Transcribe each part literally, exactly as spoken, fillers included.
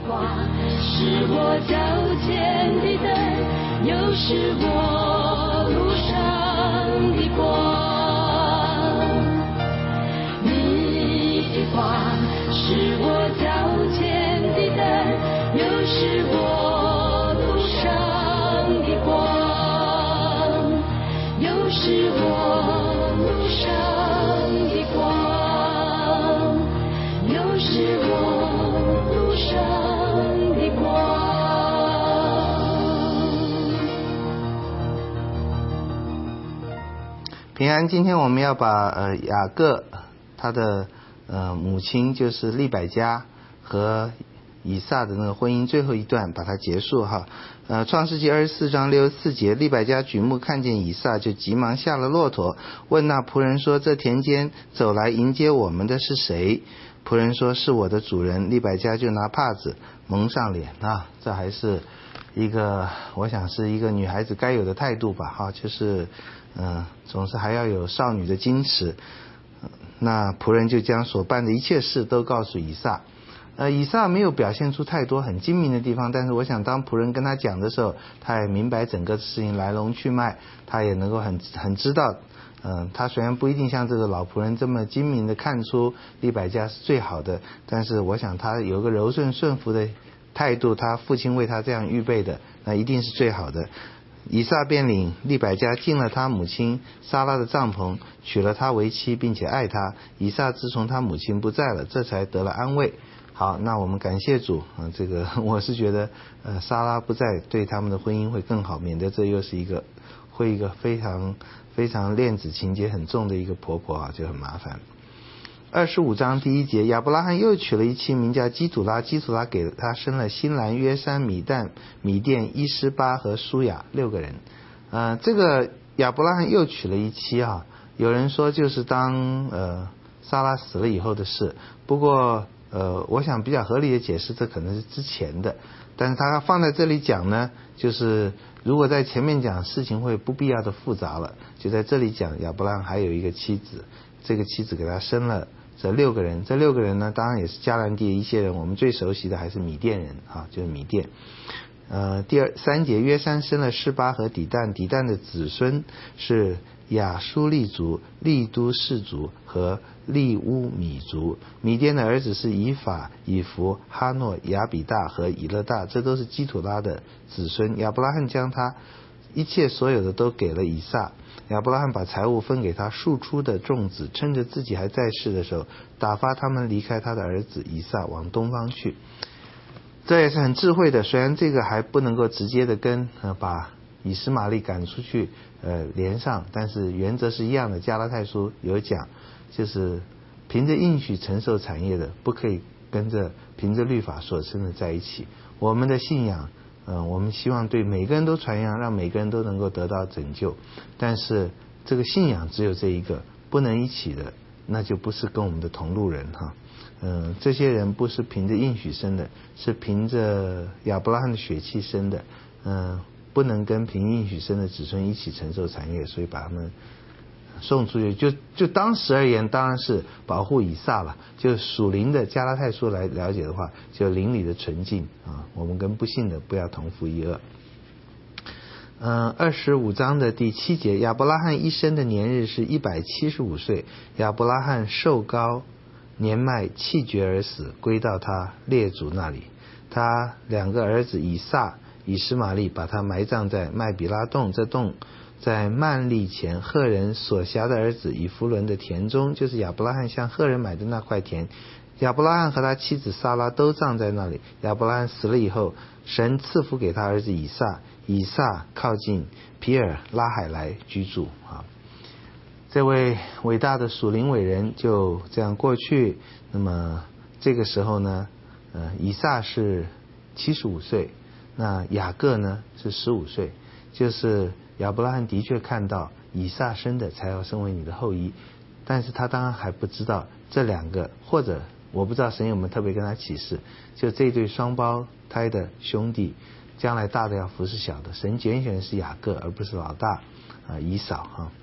光，是我脚前的灯，又是我路上的光。你的光是我脚前的灯，又是我路上的光，又是我路上的光，又是我路上的光。 平安，今天我们要把呃雅各他的呃母亲就是利百加和以撒的那个婚姻最后一段把它结束哈。呃，创世纪二十四章六十四节，利百加举目看见以撒，就急忙下了骆驼，问那仆人说：“这田间走来迎接我们的是谁？”仆人说：“是我的主人。”利百加就拿帕子蒙上脸啊，这还是一个我想是一个女孩子该有的态度吧哈，就是嗯、呃，总是还要有少女的矜持。那仆人就将所办的一切事都告诉以撒。呃，以撒没有表现出太多很精明的地方，但是我想当仆人跟他讲的时候，他也明白整个事情来龙去脉，他也能够很很知道，嗯、呃，他虽然不一定像这个老仆人这么精明的看出利百加是最好的，但是我想他有个柔顺顺服的态度，他父亲为他这样预备的，那一定是最好的。以撒便领利百加进了他母亲撒拉的帐篷，娶了她为妻，并且爱她。以撒自从他母亲不在了，这才得了安慰。好，那我们感谢主啊，这个我是觉得呃撒拉不在对他们的婚姻会更好，免得这又是一个会一个非常非常恋子情节很重的一个婆婆啊，就很麻烦。二十五章第一节，亚伯拉罕又娶了一妻，名叫基土拉。基土拉给他生了新兰、约山、米旦、米甸、伊施巴和舒雅六个人。呃，这个亚伯拉罕又娶了一妻啊，有人说就是当呃撒拉死了以后的事。不过呃，我想比较合理的解释，这可能是之前的，但是他放在这里讲呢，就是如果在前面讲，事情会不必要的复杂了，就在这里讲亚伯拉罕还有一个妻子，这个妻子给他生了这六个人，这六个人呢，当然也是迦南地的一些人，我们最熟悉的还是米甸人啊，就是米甸。呃，第二三节，约山生了示巴和底但，底但的子孙是亚舒利族、利都氏族和利乌米族。米甸的儿子是以法、以弗、哈诺、亚比大和以勒大，这都是基土拉的子孙。亚伯拉罕将他一切所有的都给了以撒。亚伯拉罕把财物分给他庶出的众子，趁着自己还在世的时候，打发他们离开他的儿子以撒往东方去。这也是很智慧的，虽然这个还不能够直接的跟呃把以实玛利赶出去呃连上，但是原则是一样的。加拉太书有讲，就是凭着应许承受产业的，不可以跟着凭着律法所生的在一起。我们的信仰呃，我们希望对每个人都传扬，让每个人都能够得到拯救，但是这个信仰只有这一个，不能一起的，那就不是跟我们的同路人哈。嗯、呃，这些人不是凭着应许生的，是凭着亚伯拉罕的血气生的，嗯、呃，不能跟凭应许生的子孙一起承受产业，所以把他们送出去。就就当时而言，当然是保护以撒了。就属灵的加拉太书来了解的话，就灵里的纯净啊，我们跟不信的不要同负一恶。嗯，二十五章的第七节，亚伯拉罕一生的年日是一百七十五岁。亚伯拉罕寿高，年迈气绝而死，归到他列祖那里。他两个儿子以撒、以实玛利把他埋葬在麦比拉洞，这洞在曼利前赫人所辖的儿子以弗伦的田中，就是亚伯拉罕向赫人买的那块田。亚伯拉罕和他妻子撒拉都葬在那里。亚伯拉罕死了以后，神赐福给他儿子以撒，以撒靠近皮尔拉海来居住啊。这位伟大的属灵伟人就这样过去。那么这个时候呢，呃，以撒是七十五岁，那雅各呢是十五岁，就是亚伯拉罕的确看到以撒生的才要成为你的后裔，但是他当然还不知道这两个，或者我不知道神有没有特别跟他启示，就这对双胞胎的兄弟将来大的要服侍小的，神拣选的是雅各而不是老大啊以扫哈。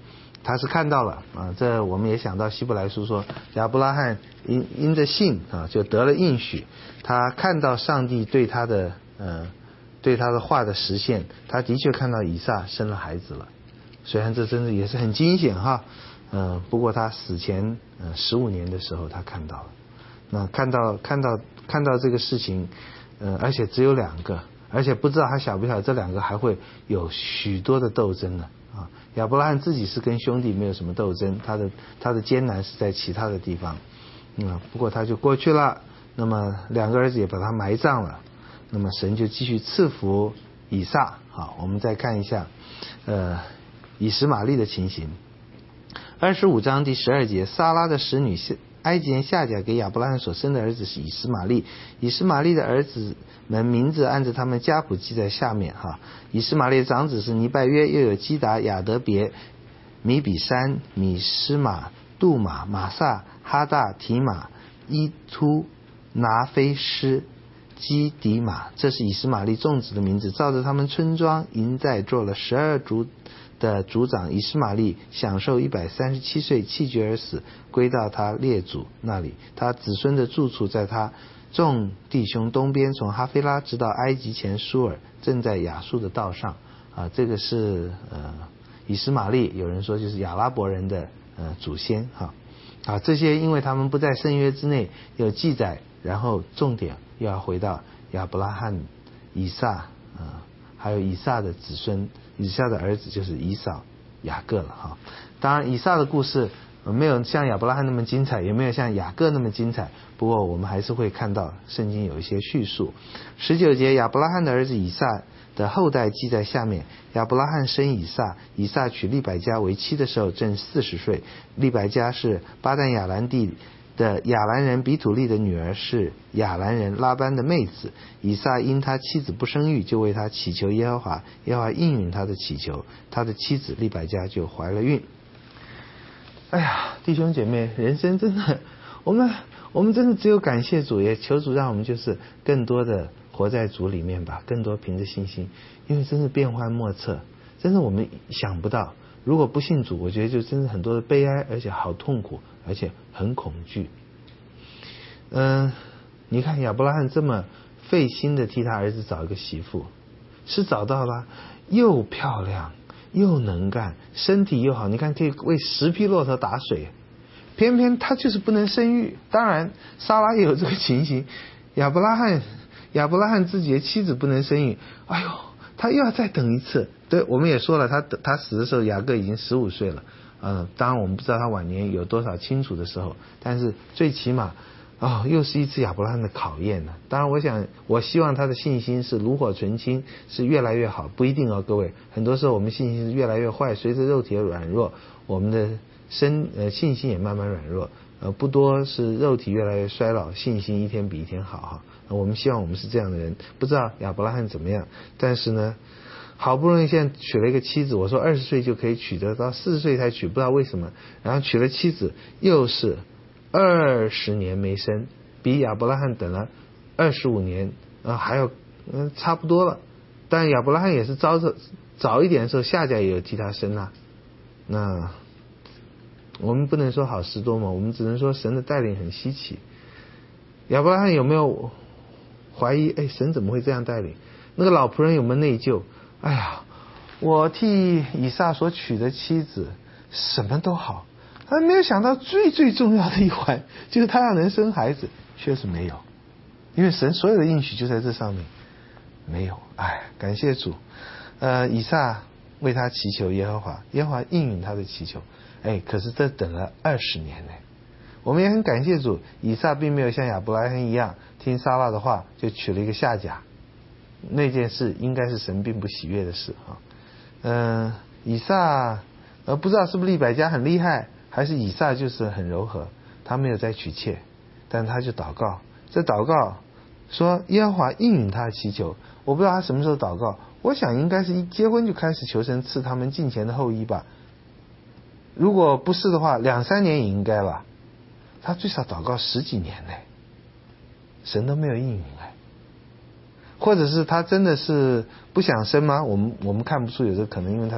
他是看到了啊，这我们也想到希伯来书说，亚伯拉罕因因着信啊，就得了应许，他看到上帝对他的呃对他的话的实现，他的确看到以撒生了孩子了，虽然这真的也是很惊险哈，嗯、呃，不过他死前呃十五年的时候他看到了，那看到看到看到这个事情，呃，而且只有两个，而且不知道他晓不晓得这两个还会有许多的斗争呢。啊，亚伯拉罕自己是跟兄弟没有什么斗争，他的他的艰难是在其他的地方，嗯，不过他就过去了。那么两个儿子也把他埋葬了。那么神就继续赐福以撒。好，我们再看一下，呃，以实玛利的情形。二十五章第十二节，撒拉的使女埃及人夏甲给亚伯拉罕所生的儿子是以实玛利，以实玛利的儿子们名字按照他们家谱记在下面哈。以实玛利的长子是尼拜约，又有基达、亚德别、米比山、米施玛、杜玛、玛撒、哈大、提玛、伊突、拿菲施、基迪玛，这是以实玛利众子的名字，照着他们村庄营寨做了十二族的族长。以实玛利享受一百三十七岁，气绝而死，归到他列祖那里。他子孙的住处在他众弟兄东边，从哈菲拉直到埃及前舒尔，正在亚述的道上。啊，这个是呃以实玛利，有人说就是亚拉伯人的呃祖先哈。啊，这些因为他们不在圣约之内有记载，然后重点又要回到亚伯拉罕、以撒啊、呃，还有以撒的子孙，以撒的儿子就是以扫、雅各了哈。当然，以撒的故事没有像亚伯拉罕那么精彩，也没有像雅各那么精彩，不过我们还是会看到圣经有一些叙述。十九节，亚伯拉罕的儿子以撒的后代记在下面。亚伯拉罕生以撒，以撒娶利百加为妻的时候正四十岁。利百加是巴旦亚兰地的亚兰人比土利的女儿，是亚兰人拉班的妹子。以撒因他妻子不生育，就为他祈求耶和华，耶和华应允他的祈求，他的妻子利百加就怀了孕。哎呀，弟兄姐妹，人生真的，我们我们真的只有感谢主，也求主让我们就是更多的活在主里面吧，更多凭着信心，因为真是变幻莫测，真的我们想不到，如果不信主，我觉得就真的很多的悲哀，而且好痛苦，而且很恐惧。嗯，你看亚伯拉罕这么费心的替他儿子找一个媳妇，是找到了，又漂亮又能干，身体又好，你看可以为十匹骆驼打水，偏偏他就是不能生育。当然撒拉也有这个情形，亚伯拉罕亚伯拉罕自己的妻子不能生育，哎呦，他又要再等一次。对，我们也说了，他他死的时候雅各已经十五岁了，呃，当然我们不知道他晚年有多少清楚的时候，但是最起码哦，又是一次亚伯拉罕的考验了。当然我想我希望他的信心是炉火纯青，是越来越好，不一定哦各位，很多时候我们信心是越来越坏，随着肉体的软弱，我们的身呃信心也慢慢软弱，呃不多是肉体越来越衰老，信心一天比一天好哈。我们希望我们是这样的人，不知道亚伯拉罕怎么样，但是呢好不容易现在娶了一个妻子，我说二十岁就可以娶得到，四十岁才娶，不知道为什么，然后娶了妻子又是二十年没生，比亚伯拉罕等了二十五年呃还要嗯、呃、差不多了，但亚伯拉罕也是早早一点的时候夏甲也有替他生啊，那我们不能说好事多嘛，我们只能说神的带领很稀奇。亚伯拉罕有没有怀疑，哎，神怎么会这样带领？那个老仆人有没有内疚？哎呀，我替以撒所娶的妻子什么都好，他没有想到最最重要的一环就是他要能生孩子，确实没有，因为神所有的应许就在这上面，没有。哎，感谢主，呃，以撒为他祈求耶和华，耶和华应允他的祈求，哎，可是这等了二十年呢。我们也很感谢主，以撒并没有像亚伯拉罕一样听撒拉的话就娶了一个夏甲，那件事应该是神并不喜悦的事啊。嗯、呃，以撒呃不知道是不是利百加很厉害，还是以撒就是很柔和，他没有再娶妾，但他就祷告，这祷告说耶和华应允他的祈求。我不知道他什么时候祷告，我想应该是一结婚就开始求神赐他们近前的后裔吧，如果不是的话两三年也应该吧，他最少祷告十几年嘞，神都没有应允哎，或者是他真的是不想生吗？我们我们看不出有这个可能，因为他在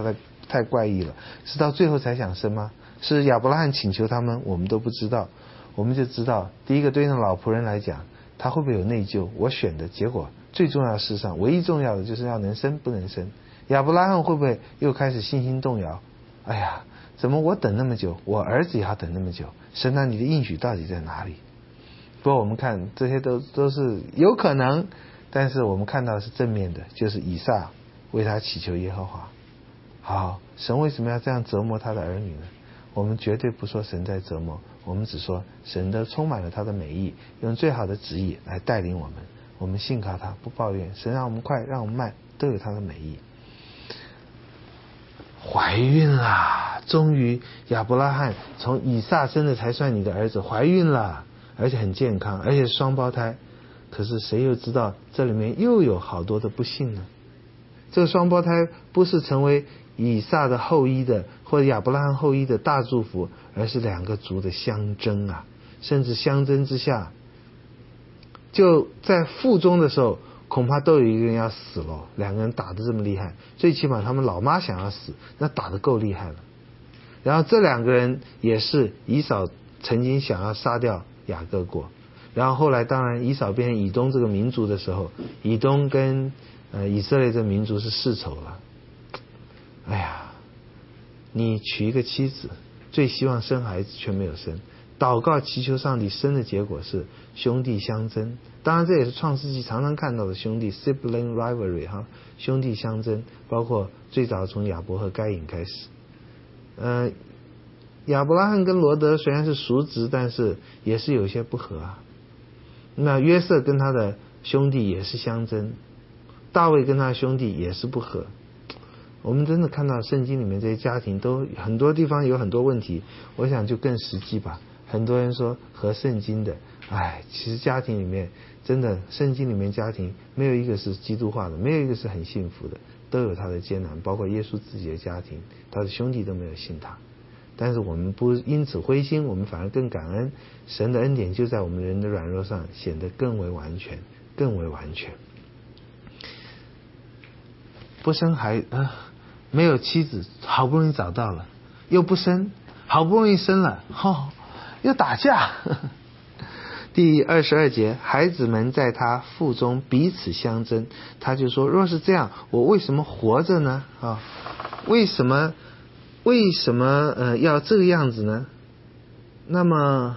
太怪异了。是到最后才想生吗？是亚伯拉罕请求他们，我们都不知道。我们就知道，第一个对那老仆人来讲，他会不会有内疚？我选的结果最重要，事上唯一重要的就是要能生不能生。亚伯拉罕会不会又开始信心动摇？哎呀，怎么我等那么久，我儿子也要等那么久？神啊，你的应许到底在哪里？不过我们看这些都都是有可能，但是我们看到的是正面的，就是以撒为他祈求耶和华。好，神为什么要这样折磨他的儿女呢？我们绝对不说神在折磨，我们只说神都充满了他的美意，用最好的旨意来带领我们。我们信靠他，不抱怨。神让我们快，让我们慢，都有他的美意。怀孕啦！终于亚伯拉罕从以撒生的才算你的儿子，怀孕了，而且很健康，而且是双胞胎。可是谁又知道这里面又有好多的不幸呢？这个双胞胎不是成为以撒的后裔的，或者亚伯拉罕后裔的大祝福，而是两个族的相争啊！甚至相争之下，就在腹中的时候，恐怕都有一个人要死了。两个人打得这么厉害，最起码他们老妈想要死，那打得够厉害了。然后这两个人也是以扫曾经想要杀掉雅各过，然后后来当然以扫变成以东这个民族的时候，以东跟呃以色列这民族是世仇了。哎呀，你娶一个妻子，最希望生孩子却没有生，祷告祈求上帝生的结果是兄弟相争。当然这也是创世纪常常看到的兄弟 sibling rivalry 哈，兄弟相争，包括最早从亚伯和该隐开始。呃，亚伯拉罕跟罗德虽然是叔侄，但是也是有些不和啊。那约瑟跟他的兄弟也是相争，大卫跟他的兄弟也是不和。我们真的看到圣经里面这些家庭都很多地方有很多问题，我想就更实际吧。很多人说合圣经的，哎，其实家庭里面真的圣经里面家庭没有一个是基督化的，没有一个是很幸福的，都有他的艰难，包括耶稣自己的家庭，他的兄弟都没有信他。但是我们不因此灰心，我们反而更感恩，神的恩典就在我们人的软弱上显得更为完全，更为完全。不生孩呃没有妻子，好不容易找到了，又不生，好不容易生了，哦，又打架。第二十二节，孩子们在他腹中彼此相争，他就说：若是这样，我为什么活着呢？啊，为什么为什么呃要这个样子呢？那么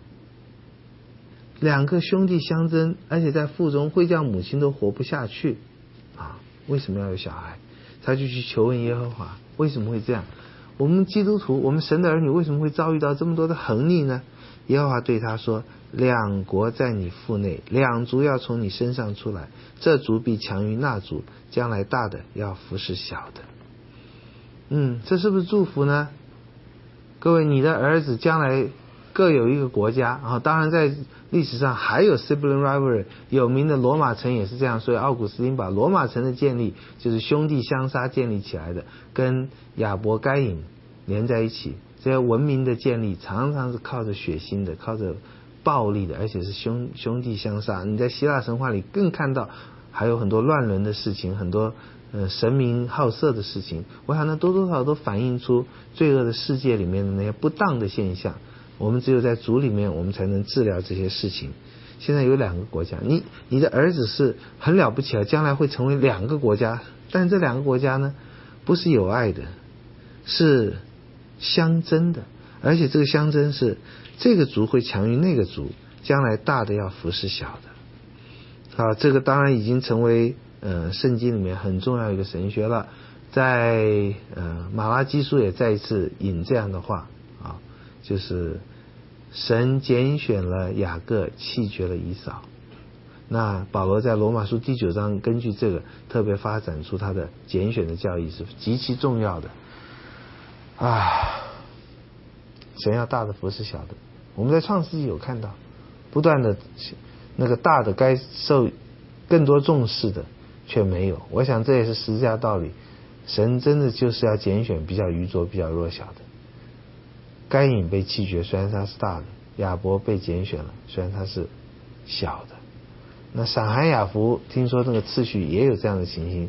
两个兄弟相争，而且在腹中会叫母亲都活不下去啊！为什么要有小孩？他就去求问耶和华，为什么会这样？我们基督徒，我们神的儿女为什么会遭遇到这么多的横逆呢？耶和华对他说：两国在你腹内，两族要从你身上出来，这族必强于那族，将来大的要服侍小的。嗯，这是不是祝福呢？各位，你的儿子将来各有一个国家啊，当然在历史上还有 sibling rivalry， 有名的罗马城也是这样，所以奥古斯丁把罗马城的建立就是兄弟相杀建立起来的，跟亚伯该隐连在一起。这些文明的建立常常是靠着血腥的，靠着暴力的，而且是兄兄弟相杀。你在希腊神话里更看到还有很多乱伦的事情，很多呃神明好色的事情。我想那多多少少都反映出罪恶的世界里面的那些不当的现象。我们只有在主里面，我们才能治疗这些事情。现在有两个国家，你你的儿子是很了不起啊，将来会成为两个国家，但这两个国家呢，不是有爱的，是相争的，而且这个相争是这个族会强于那个族，将来大的要服侍小的。啊，这个当然已经成为呃圣经里面很重要一个神学了，在呃马拉基书也再一次引这样的话啊，就是神拣选了雅各，弃绝了以扫。那保罗在罗马书第九章根据这个特别发展出他的拣选的教义是极其重要的啊！神要大的服侍小的，我们在创世纪有看到，不断的那个大的该受更多重视的却没有。我想这也是十字架道理，神真的就是要拣选比较愚拙、比较弱小的。该隐被弃绝，虽然他是大的；亚伯被拣选了，虽然他是小的。那闪含雅弗听说那个次序也有这样的情形，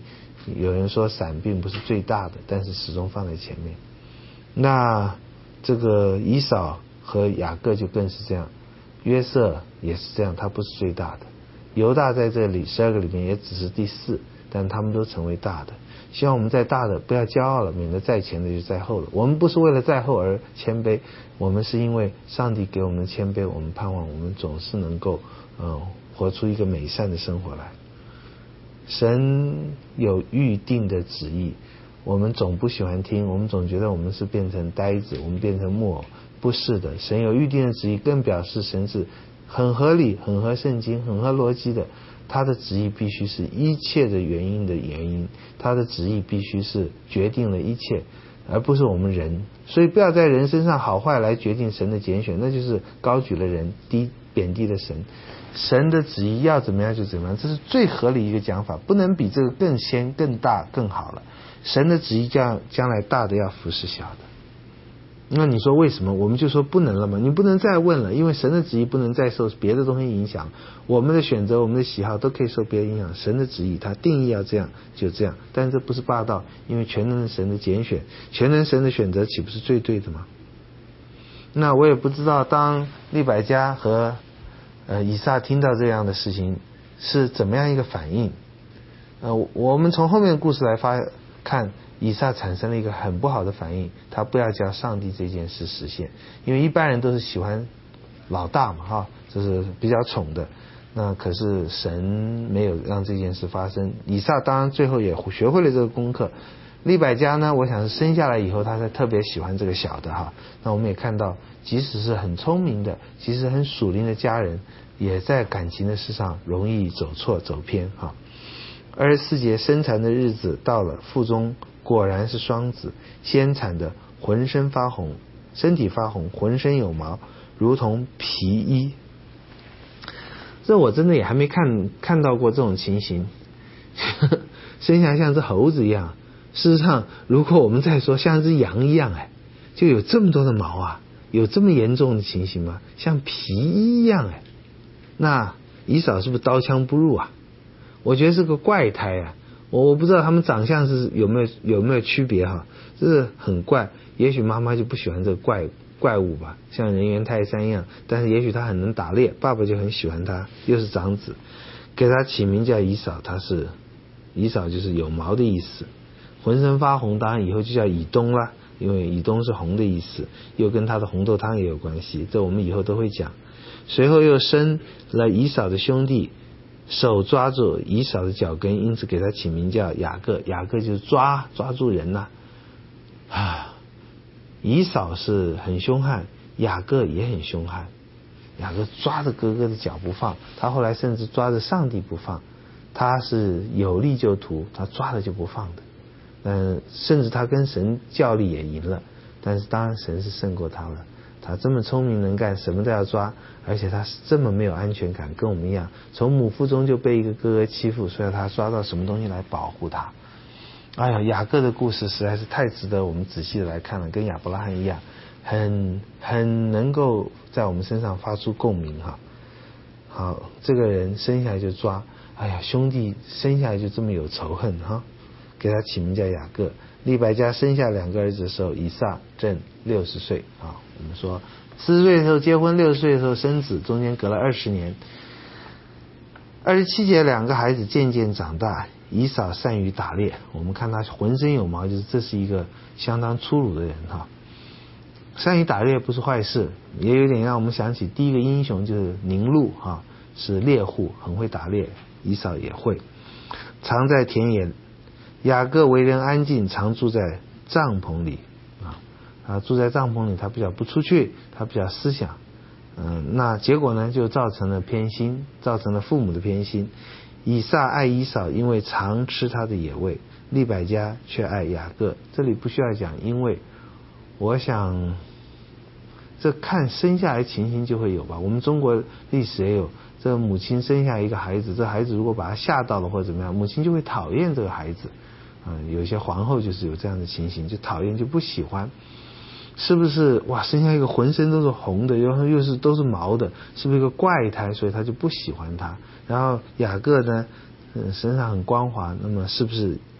有人说伞并不是最大的，但是始终放在前面。那这个以扫和雅各就更是这样，约瑟也是这样，他不是最大的。犹大在这里十二个里面也只是第四，但他们都成为大的。希望我们在大的不要骄傲了，免得在前的就在后了。我们不是为了在后而谦卑，我们是因为上帝给我们的谦卑，我们盼望我们总是能够呃活出一个美善的生活来。神有预定的旨意，我们总不喜欢听，我们总觉得我们是变成呆子，我们变成木偶。不是的，神有预定的旨意，更表示神是很合理、很合圣经、很合逻辑的。他的旨意必须是一切的原因的原因，他的旨意必须是决定了一切，而不是我们人。所以不要在人身上好坏来决定神的拣选，那就是高举了人，低贬低了神。神的旨意要怎么样就怎么样，这是最合理一个讲法，不能比这个更先、更大、更好了。神的旨意将将来大的要服侍小的。那你说为什么？我们就说不能了嘛，你不能再问了，因为神的旨意不能再受别的东西影响，我们的选择、我们的喜好都可以受别人影响。神的旨意他定义要这样就这样，但是这不是霸道，因为全能的神的拣选，全能神的选择岂不是最对的吗？那我也不知道当利百加和呃以撒听到这样的事情是怎么样一个反应。呃我们从后面的故事来发看，以撒产生了一个很不好的反应，他不要叫上帝这件事实现，因为一般人都是喜欢老大嘛哈，这是比较宠的。那可是神没有让这件事发生，以撒当然最后也学会了这个功课。利百加呢，我想是生下来以后他才特别喜欢这个小的哈。那我们也看到，即使是很聪明的，其实很属灵的家人，也在感情的事上容易走错走偏哈。二十四节，生产的日子到了，腹中果然是双子，先产的浑身发红，身体发红，浑身有毛，如同皮衣。这我真的也还没看看到过这种情形，生下来像只猴子一样。事实上，如果我们再说像只羊一样，哎，就有这么多的毛啊，有这么严重的情形吗？像皮衣一样，哎，那以扫是不是刀枪不入啊？我觉得是个怪胎啊，我我不知道他们长相是有没有有没有区别哈，这是很怪。也许妈妈就不喜欢这个怪怪物吧，像人猿泰山一样，但是也许他很能打猎，爸爸就很喜欢他，又是长子，给他起名叫以扫，他是以扫就是有毛的意思。浑身发红，当然以后就叫以东啦，因为以东是红的意思，又跟他的红豆汤也有关系，这我们以后都会讲。随后又生了以扫的兄弟，手抓住以扫的脚跟，因此给他起名叫雅各。雅各就是抓抓住人呐、啊。啊，以扫是很凶悍，雅各也很凶悍。雅各抓着哥哥的脚不放，他后来甚至抓着上帝不放。他是有力就图，他抓了就不放的。嗯，甚至他跟神较力也赢了，但是当然神是胜过他了。他这么聪明能干，什么都要抓，而且他是这么没有安全感，跟我们一样，从母腹中就被一个哥哥欺负，所以他抓到什么东西来保护他。哎呀，雅各的故事实在是太值得我们仔细的来看了，跟亚伯拉罕一样，很很能够在我们身上发出共鸣哈。好，这个人生下来就抓，哎呀，兄弟生下来就这么有仇恨哈。给他起名叫雅各。利百加生下两个儿子的时候，以撒正六十岁啊。我们说四十岁的时候结婚，六十岁的时候生子，中间隔了二十年。二十七节，两个孩子渐渐长大，以扫善于打猎。我们看他浑身有毛，就是这是一个相当粗鲁的人哈。善于打猎不是坏事，也有点让我们想起第一个英雄就是宁录哈，是猎户，很会打猎。以扫也会，常在田野。雅各为人安静，常住在帐篷里啊，啊住在帐篷里，他比较不出去，他比较思想，嗯，那结果呢，就造成了偏心，造成了父母的偏心。以撒爱以扫，因为常吃他的野味；利百加却爱雅各。这里不需要讲，因为我想这看生下来情形就会有吧。我们中国历史也有，这母亲生下一个孩子，这孩子如果把他吓到了或者怎么样，母亲就会讨厌这个孩子。嗯，有些皇后就是有这样的情形，就讨厌就不喜欢。是不是哇？生下一个浑身都是红的，然后又是都是毛的，是不是一个怪胎？所以他就不喜欢他。然后雅各呢，嗯，身上很光滑，那么是不是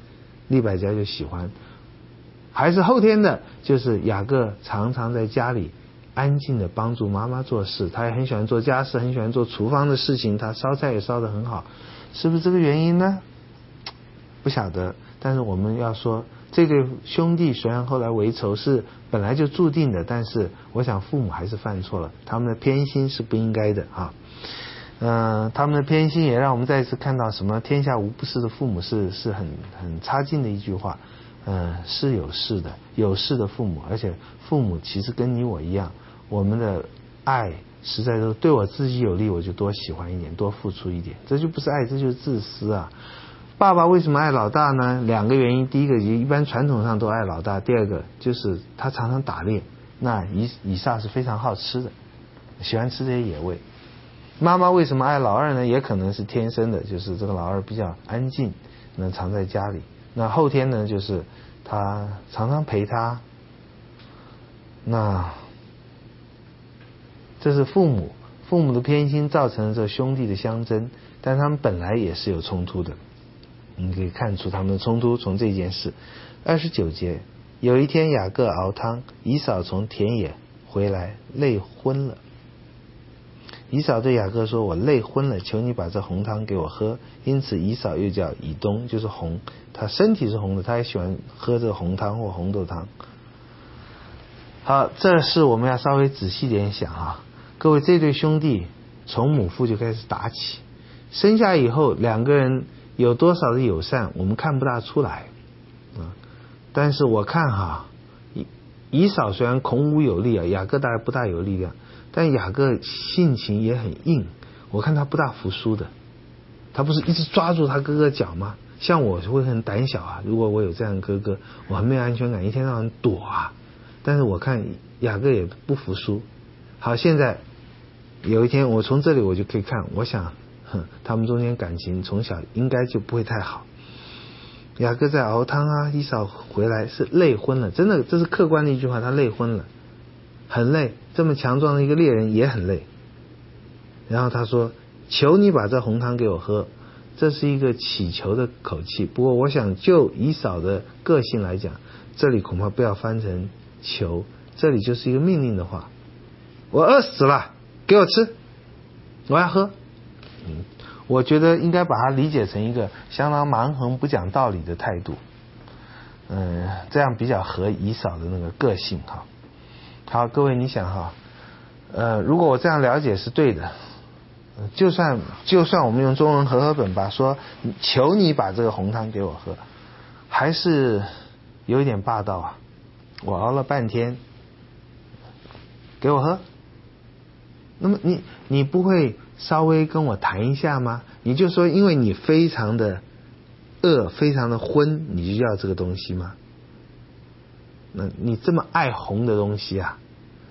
利百加就喜欢。还是后天的，就是雅各常常在家里安静的帮助妈妈做事，他也很喜欢做家事，很喜欢做厨房的事情，他烧菜也烧得很好，是不是这个原因呢？不晓得。但是我们要说，这对兄弟虽然后来为仇是本来就注定的，但是我想父母还是犯错了，他们的偏心是不应该的啊。嗯、呃，他们的偏心也让我们再次看到什么天下无不是的父母是是很很差劲的一句话。嗯、呃，是有事的，有事的父母，而且父母其实跟你我一样，我们的爱实在都对我自己有利，我就多喜欢一点，多付出一点，这就不是爱，这就是自私啊。爸爸为什么爱老大呢？两个原因，第一个一般传统上都爱老大，第二个就是他常常打猎，那以以撒是非常好吃的，喜欢吃这些野味。妈妈为什么爱老二呢？也可能是天生的，就是这个老二比较安静，能常在家里。那后天呢，就是他常常陪他。那这是父母父母的偏心造成了这兄弟的相争，但他们本来也是有冲突的。你可以看出他们的冲突从这件事。二十九节，有一天雅各熬汤，以扫从田野回来累昏了。以扫对雅各说，我累昏了，求你把这红汤给我喝。因此以扫又叫以东，就是红，他身体是红的，他也喜欢喝这个红汤或红豆汤。好，这是我们要稍微仔细点想啊。各位，这对兄弟从母父就开始打起，生下以后两个人有多少的友善我们看不大出来啊。但是我看哈，以以扫虽然孔武有力啊，雅各大概不大有力量，但雅各性情也很硬，我看他不大服输的，他不是一直抓住他哥哥脚吗？像我会很胆小啊，如果我有这样的哥哥，我很没有安全感，一天到晚躲啊。但是我看雅各也不服输。好，现在有一天我从这里我就可以看，我想哼，他们中间感情从小应该就不会太好。雅各在熬汤啊，以扫回来是累昏了，真的这是客观的一句话，他累昏了，很累，这么强壮的一个猎人也很累。然后他说，求你把这红汤给我喝，这是一个祈求的口气。不过我想就以扫的个性来讲，这里恐怕不要翻成求，这里就是一个命令的话。我饿死了，给我吃，我要喝。嗯，我觉得应该把它理解成一个相当蛮横不讲道理的态度。嗯，这样比较合以扫的那个个性哈。好，各位你想哈，呃，如果我这样了解是对的，就算就算我们用中文和合本吧，说求你把这个红汤给我喝，还是有一点霸道啊。我熬了半天，给我喝。那么你你不会稍微跟我谈一下吗？你就说因为你非常的饿，非常的昏，你就要这个东西吗？那你这么爱红的东西啊。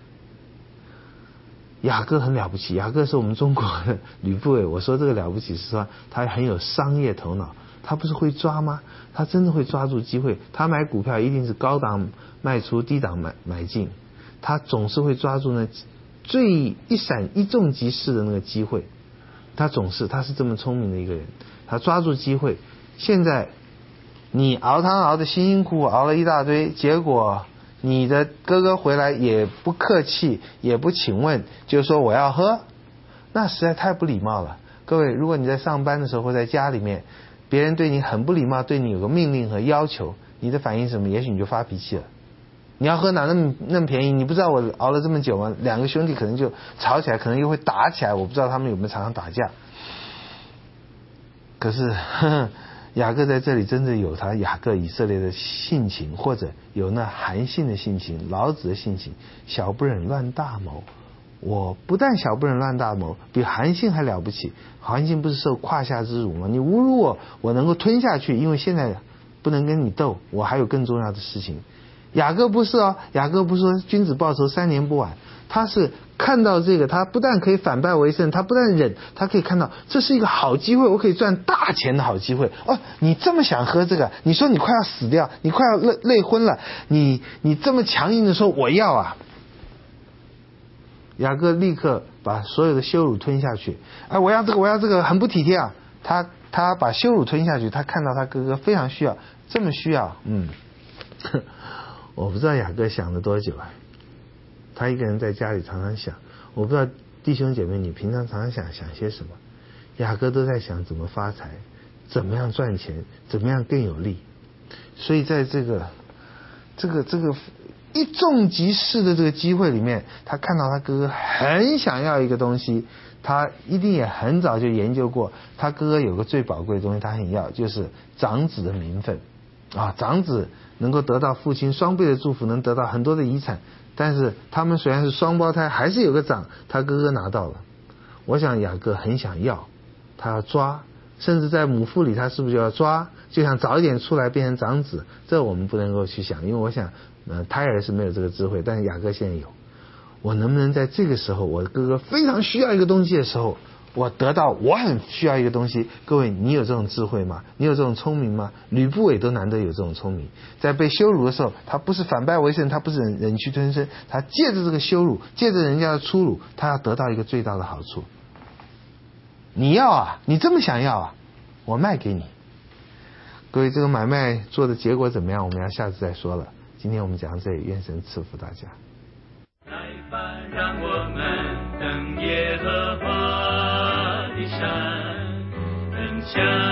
雅各很了不起，雅各是我们中国的吕不韦。我说这个了不起是说他很有商业头脑，他不是会抓吗？他真的会抓住机会，他买股票一定是高档卖出，低档买买进，他总是会抓住那最一闪一纵即逝的那个机会，他总是他是这么聪明的一个人，他抓住机会。现在你熬汤熬得辛辛苦苦，熬了一大堆，结果你的哥哥回来也不客气，也不请问，就说我要喝，那实在太不礼貌了。各位，如果你在上班的时候或在家里面，别人对你很不礼貌，对你有个命令和要求，你的反应是什么？也许你就发脾气了。你要喝哪那么那么便宜？你不知道我熬了这么久吗？两个兄弟可能就吵起来，可能又会打起来，我不知道他们有没有常常打架。可是呵呵雅各在这里真的有他雅各以色列的性情，或者有那韩信的性情，老子的性情，小不忍乱大谋。我不但小不忍乱大谋，比韩信还了不起。韩信不是受胯下之辱吗？你侮辱我，我能够吞下去，因为现在不能跟你斗，我还有更重要的事情。雅各不是哦，雅各不是说君子报仇三年不晚，他是看到这个，他不但可以反败为胜，他不但忍，他可以看到这是一个好机会，我可以赚大钱的好机会。哦，你这么想喝这个，你说你快要死掉，你快要累累昏了，你你这么强硬的说我要啊。雅各立刻把所有的羞辱吞下去，哎，我要这个，我要这个，很不体贴啊。他他把羞辱吞下去，他看到他哥哥非常需要， 这么需要，嗯，我不知道雅各想了多久啊。他一个人在家里常常想，我不知道弟兄姐妹你平常常常想想些什么。雅各都在想怎么发财，怎么样赚钱，怎么样更有利。所以在这个这个这个一纵即逝的这个机会里面，他看到他哥哥很想要一个东西，他一定也很早就研究过，他哥哥有个最宝贵的东西他很要，就是长子的名分啊，长子能够得到父亲双倍的祝福，能得到很多的遗产。但是他们虽然是双胞胎，还是有个长，他哥哥拿到了。我想雅各很想要，他要抓，甚至在母腹里他是不是就要抓，就想早一点出来变成长子。这我们不能够去想，因为我想呃，胎儿是没有这个智慧，但是雅各现在有。我能不能在这个时候，我哥哥非常需要一个东西的时候，我得到我很需要一个东西？各位，你有这种智慧吗？你有这种聪明吗？吕不韦都难得有这种聪明，在被羞辱的时候，他不是反败为胜，他不是忍忍气吞声，他借着这个羞辱，借着人家的粗鲁，他要得到一个最大的好处。你要啊，你这么想要啊，我卖给你。各位，这个买卖做的结果怎么样？我们要下次再说了。今天我们讲到这里，愿神赐福大家。 来吧，让我们登耶和华的山，奔向